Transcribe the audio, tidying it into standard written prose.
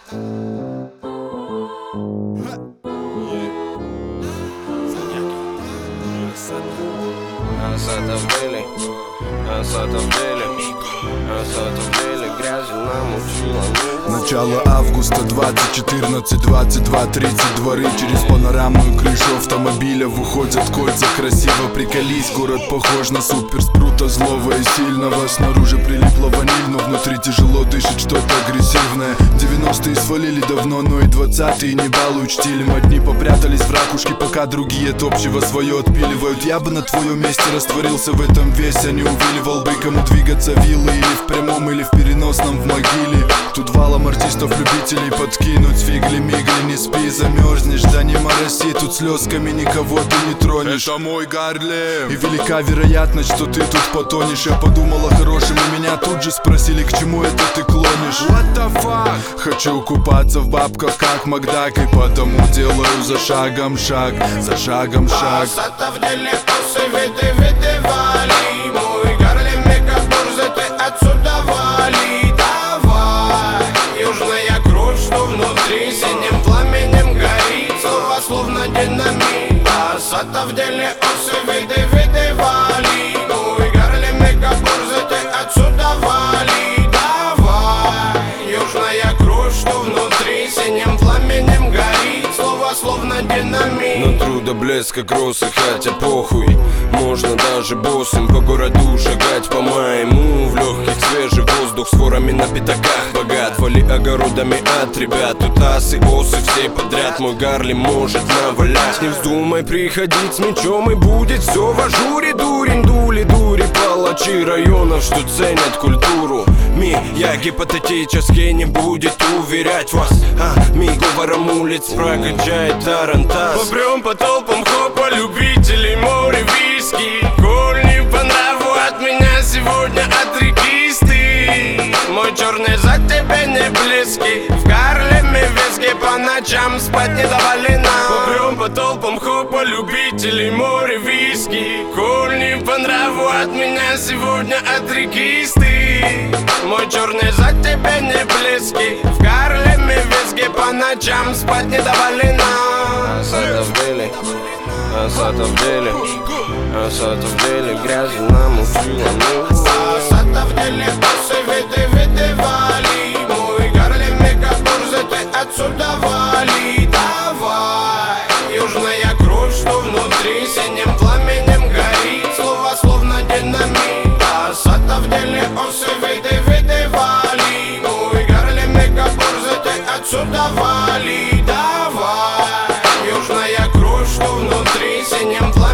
Начало августа 2014, 22:30. Дворы через панорамную крышу автомобиля выходят кольца. Красиво приколись, город похож на суперспрута, злого и сильного. Снаружи прилипла ваниль, но внутри тяжело дышит что-то агрессивное. 90-е свалили давно, но и 20-е не балуют штилем. Одни попрятались в ракушке, пока другие от общего свое отпиливают. Я бы на твоем месте растворился в этом весе, не увиливал бы, кому двигаться виллы, или в прямом, или в переносном в могиле. Тут валом артистов-любителей подкинуть фигли-мигли. Не спи, замерзнешь, да не мороси, тут слезками никого ты не тронешь. Это мой Гарлем. И велика вероятность, что ты тут потонешь. Я подумал о хорошем, и меня тут же спросили, к чему это ты клонишь. What the fuck? Хочу купаться в бабках, как Макдак, и потому делаю за шагом шаг, за шагом шаг. В деле косы, виды вали. Мой Гарлем, мегабурза, ты отсюда вали. Давай, южная кровь, что внутри синим пламенем горит. Слова словно динамит. В деле косы, виды вали. Мой Гарлем, мегабурза, ты отсюда вали. Давай, южная кровь, что внутри синим пламенем горит. Слова словно динамит. Но труда блеск как росы, хотя похуй. Можно даже боссом по городу шагать по-моему. В легких свежий воздух с ворами на пятаках богат. Вали огородами от ребят, тут асы, осы, все подряд. Мой Гарлем может навалять. Не вздумай приходить с мечом, и будет все в ажуре. Дурень, дури, палачи районов, что ценят культуру. Я гипотетически не будет уверять вас, ми говором улиц прокачает тарантас. Попрем по толпам хопа, любителей море виски. Коль не по нраву от меня сегодня отрекисты. Мой черный зад тебе не близкий. В Гарлеме виски по ночам спать не доволена. Попрем по толпам хопа, любителей море виски. Коль не по нраву от меня сегодня отрекисты. Мой черный зад тебе не близкий. В Гарлеме виски по ночам спать не доволена. В деле грязи намучила. В деле косы, виды вали. Мой Гарлем, мегабурза, ты отсюда вали. Давай, южная кровь, что внутри синим пламенем горит. Слова словно динамит. В деле косы, виды вали. Мой Гарлем, мегабурза, ты отсюда вали. Давай, южная кровь, что внутри синим пламенем.